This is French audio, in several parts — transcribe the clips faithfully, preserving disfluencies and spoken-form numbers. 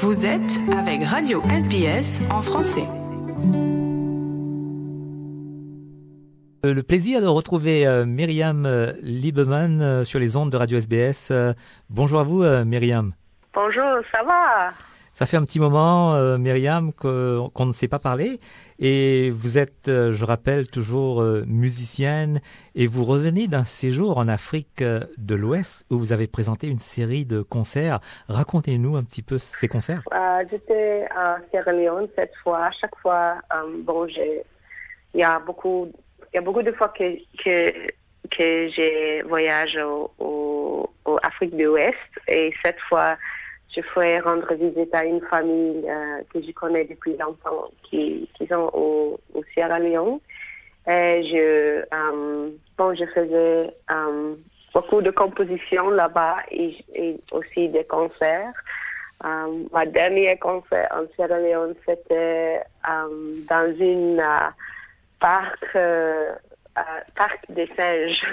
Vous êtes avec Radio S B S en français. Le plaisir de retrouver euh, Myriam euh, Lieberman euh, sur les ondes de Radio S B S. Euh, bonjour à vous, euh, Myriam. Bonjour, ça va? Ça fait un petit moment, euh, Myriam, que, qu'on ne s'est pas parlé. Et vous êtes, euh, je rappelle, toujours euh, musicienne. Et vous revenez d'un séjour en Afrique euh, de l'Ouest où vous avez présenté une série de concerts. Racontez-nous un petit peu ces concerts. Euh, j'étais à Sierra Leone cette fois. À chaque fois, euh, bon, j'ai, il y a beaucoup, il y a beaucoup de fois que que que j'ai voyagé au, au, au Afrique de l'Ouest. Et cette fois, je fais rendre visite à une famille euh, que je connais depuis longtemps, qui, qui sont au, au Sierra Leone. Et je, euh, bon, je faisais euh, beaucoup de compositions là-bas et, et aussi des concerts. Euh, ma dernier concert en Sierra Leone, c'était euh, dans une euh, parc, euh, euh, parc des singes,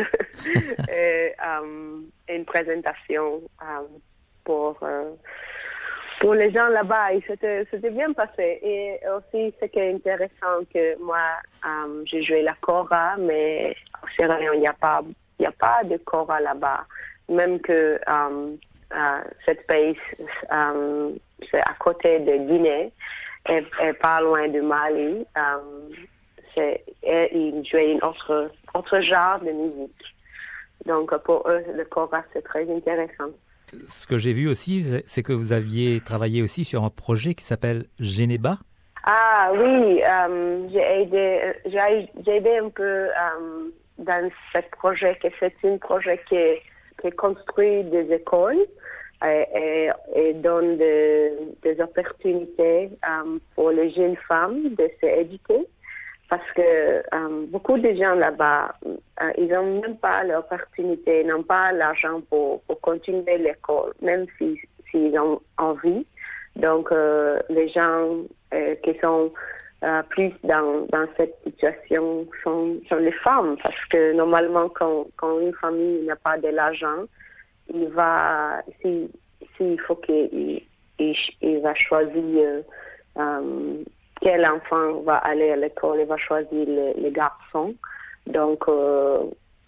et, euh, une présentation. Euh, Pour, euh, pour les gens là-bas, et c'était, c'était bien passé. Et aussi, ce qui est intéressant, que moi, euh, j'ai joué la kora, mais au Sierra Leone, il n'y a pas, il n'y a pas de kora là-bas. Même que euh, euh, cette pays, euh, c'est à côté de Guinée, et, et pas loin de Mali. Euh, c'est, et ils jouaient une autre, autre genre de musique. Donc, pour eux, le kora, c'est très intéressant. Ce que j'ai vu aussi, c'est que vous aviez travaillé aussi sur un projet qui s'appelle Geneba. Ah oui, euh, j'ai aidé, j'ai, j'ai aidé un peu euh, dans ce projet, que c'est un projet qui, qui construit des écoles et, et, et donne de, des opportunités euh, pour les jeunes femmes de s'éduquer. Parce que euh, beaucoup de gens là-bas, euh, ils n'ont même pas l'opportunité, n'ont pas l'argent pour, pour continuer l'école, même si, s'ils ont envie. Donc, euh, les gens euh, qui sont euh, plus dans, dans cette situation sont, sont les femmes. Parce que normalement, quand, quand une famille n'a pas de l'argent, il va, s'il si, faut qu'il il, il va choisir euh, quel enfant va aller à l'école et va choisir les, les garçons. Donc, euh,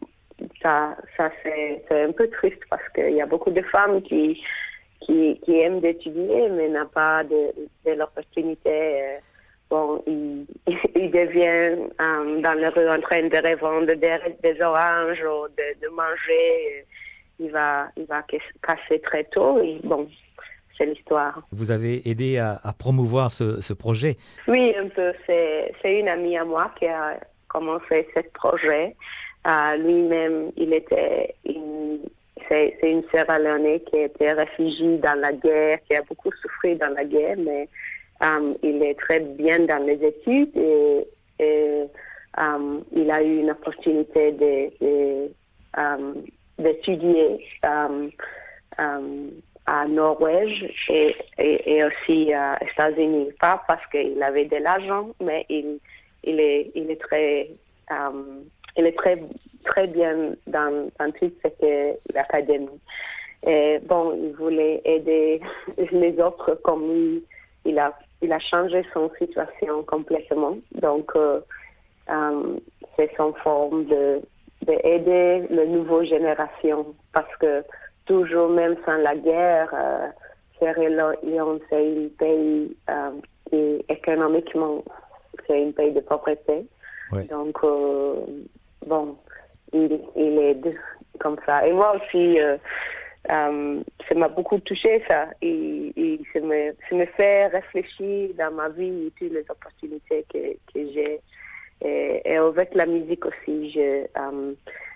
ça, ça c'est, c'est un peu triste parce qu'il y a beaucoup de femmes qui, qui, qui aiment d'étudier, mais n'ont pas de, de l'opportunité. Bon, ils, ils deviennent euh, dans la rue en train de revendre des, des oranges ou de, de manger. Il va, il va casser très tôt. Et bon, c'est l'histoire. Vous avez aidé à, à promouvoir ce, ce projet. Oui, un peu. C'est, c'est une amie à moi qui a commencé ce projet. Euh, lui-même, il était une, c'est, c'est une Sierra Leone qui était réfugiée dans la guerre, qui a beaucoup souffert dans la guerre, mais euh, il est très bien dans les études et, et euh, il a eu une opportunité de, de, euh, d'étudier euh, euh, à Norvège et, et, et aussi aux États-Unis. Pas parce qu'il avait de l'argent, mais il, il, est, il est très, um, il est très, très bien dans, dans tout ce que l'académie. Et bon, il voulait aider les autres comme lui. Il a, il a changé son situation complètement. Donc, euh, um, c'est son forme de, d'aider la nouvelle génération parce que toujours, même sans la guerre, euh, Sierra Leone, c'est un pays euh, qui, économiquement, c'est un pays de pauvreté. Ouais. Donc, euh, bon, il, il aide comme ça. Et moi aussi, euh, euh, ça m'a beaucoup touché, ça. Et, et ça, me, ça me fait réfléchir dans ma vie et toutes les opportunités que, que j'ai. Et, et avec la musique aussi, je... Euh,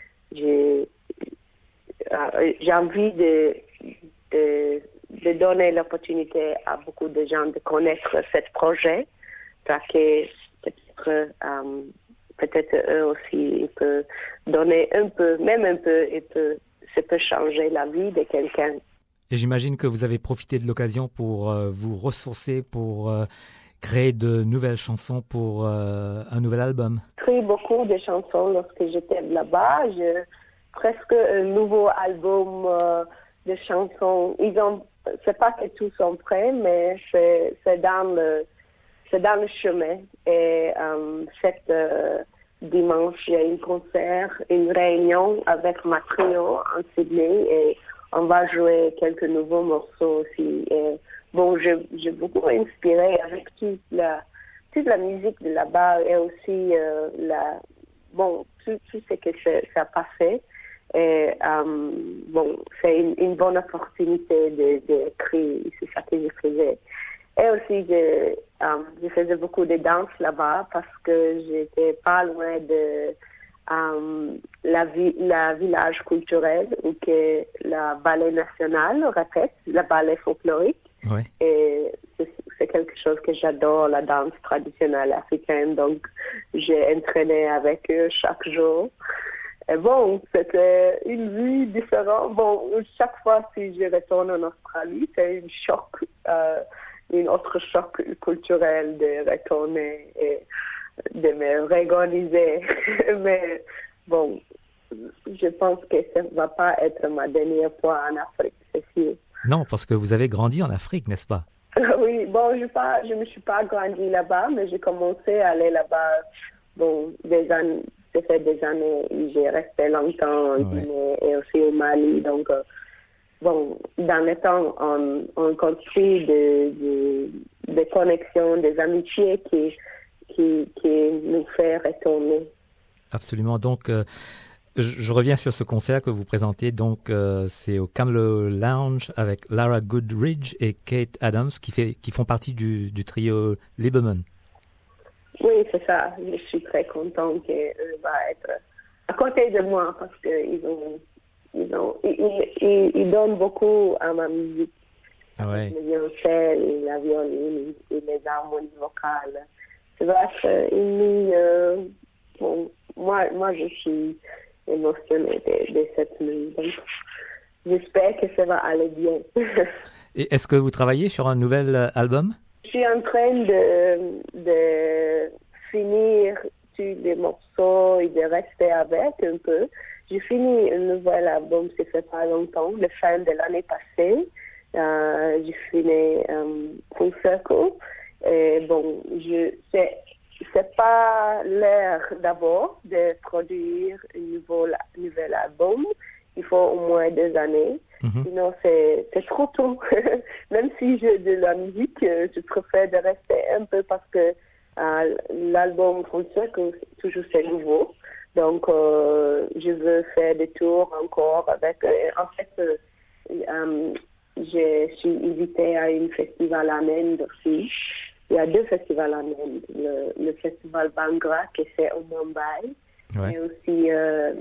je Euh, j'ai envie de, de, de donner l'opportunité à beaucoup de gens de connaître ce projet, parce que peut-être, euh, peut-être eux aussi, ils peuvent donner un peu, même un peu, et peut, ça peut changer la vie de quelqu'un. Et j'imagine que vous avez profité de l'occasion pour euh, vous ressourcer, pour euh, créer de nouvelles chansons pour euh, un nouvel album. J'ai écrit beaucoup de chansons lorsque j'étais là-bas. Je presque un nouveau album euh, de chansons. Ils ont c'est pas que tous sont prêts, mais c'est, c'est dans le, c'est dans le chemin. Et euh, cette euh, dimanche, il y a un concert, une réunion avec ma trio en Sydney et on va jouer quelques nouveaux morceaux aussi. Et, bon, j'ai, j'ai beaucoup inspiré avec toute la, toute la musique de là-bas et aussi euh, la, bon, tout, tout ce que ça, ça a passé. Et euh, bon, c'est une, une bonne opportunité d'écrire, de, c'est ça que j'écrivais. Et aussi, je, euh, je faisais beaucoup de danse là-bas parce que j'étais pas loin de euh, la, vi- la village culturel où que la ballet nationale répète, la ballet folklorique. Ouais. Et c'est, c'est quelque chose que j'adore, la danse traditionnelle africaine. Donc, j'ai entraîné avec eux chaque jour. Et bon, c'était une vie différente. Bon, chaque fois si je retourne en Australie, c'est un choc, euh, un autre choc culturel de retourner et de me réorganiser. Mais bon, je pense que ça ne va pas être ma dernière fois en Afrique, c'est sûr. Non, parce que vous avez grandi en Afrique, n'est-ce pas? Oui, bon, je ne je me suis pas grandi là-bas, mais j'ai commencé à aller là-bas, bon, des années. Ça fait des années, j'ai resté longtemps en Guinée ouais. et aussi au Mali. Donc, euh, bon, dans le temps, on, on construit des de, de connexions, des amitiés qui, qui, qui nous fait retourner. Absolument. Donc, euh, je, je reviens sur ce concert que vous présentez. Donc, euh, c'est au Camelot Lounge avec Lara Goodridge et Kate Adams qui, fait, qui font partie du, du trio Lieberman. Oui, c'est ça. Je suis très contente qu'elle va être à côté de moi parce qu'ils ont, ils ont, ils, ils, ils donnent beaucoup à ma musique. Ah ouais. Le violoncelle, la violine et les harmonies vocales. Ça va être une nuit, euh, bon, moi, moi, je suis émotionnée de, de cette nuit. Donc, j'espère que ça va aller bien. Et est-ce que vous travaillez sur un nouvel album? Je suis en train de, de finir tous les morceaux et de rester avec un peu. J'ai fini un nouvel album, ça fait pas longtemps, le fin de l'année passée. Euh, j'ai fini um, Full Circle. Et bon, je, c'est, c'est pas l'heure d'abord de produire un nouveau, nouvel album. Il faut au moins deux années. Mm-hmm. Sinon, c'est, c'est trop tôt. Même si j'ai de la musique, je préfère de rester un peu parce que euh, l'album Full Circle, toujours c'est nouveau. Donc, euh, je veux faire des tours encore avec... Euh, en fait, euh, euh, je suis invitée à un festival en Inde aussi. Il y a deux festivals en Inde. Le, le festival Bhangra, qui c'est au Mumbai. Ouais. Et aussi euh,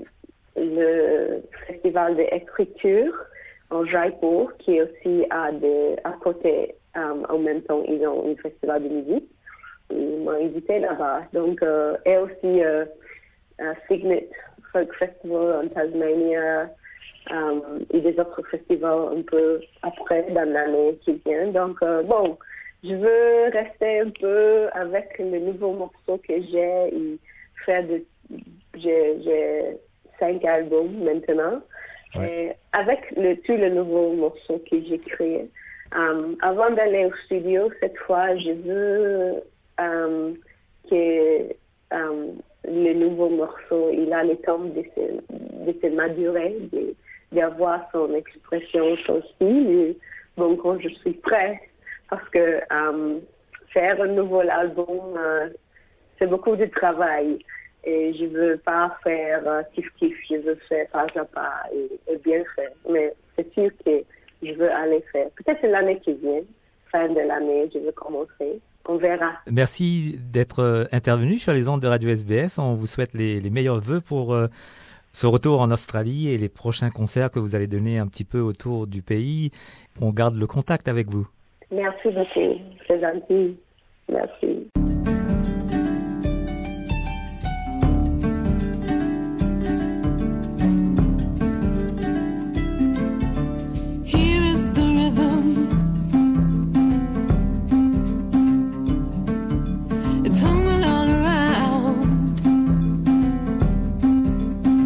le festival d'écriture en Jaipur, qui est aussi à, de, à côté. Um, en même temps, ils ont un festival de musique. Ils m'ont invité là-bas. Donc, euh, et aussi euh, un Signet Folk Festival en Tasmania. Um, et des autres festivals un peu après dans l'année qui vient. Donc, euh, bon, je veux rester un peu avec les nouveaux morceaux que j'ai et faire de... J'ai, j'ai cinq albums maintenant. Ouais. Et avec le, tous les nouveaux morceaux que j'ai créés. Um, avant d'aller au studio, cette fois, je veux um, que um, le nouveau morceau, il a le temps de se, de se madurer, de, d'avoir son expression, son style. Et, bon, quand je suis prête, parce que um, faire un nouvel album, uh, c'est beaucoup de travail. Et je veux pas faire uh, kiff-kiff, je veux faire pas à pas et, et bien faire. Mais c'est sûr que je veux aller faire. Peut-être l'année qui vient, fin de l'année, je veux commencer. On verra. Merci d'être intervenu sur les ondes de Radio S B S. On vous souhaite les, les meilleurs vœux pour euh, ce retour en Australie et les prochains concerts que vous allez donner un petit peu autour du pays. On garde le contact avec vous. Merci beaucoup. C'est gentil. Merci.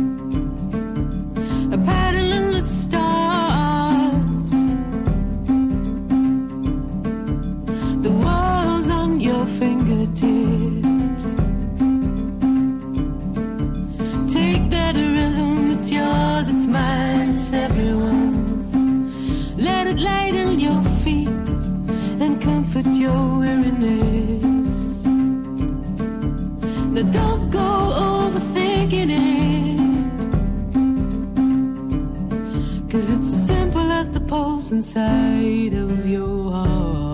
A pattern in the stars. fingertips. Take that rhythm, it's yours, it's mine, it's everyone's. Let it lighten your feet and comfort your weariness. Now don't go overthinking it, 'cause it's simple as the pulse inside of your heart.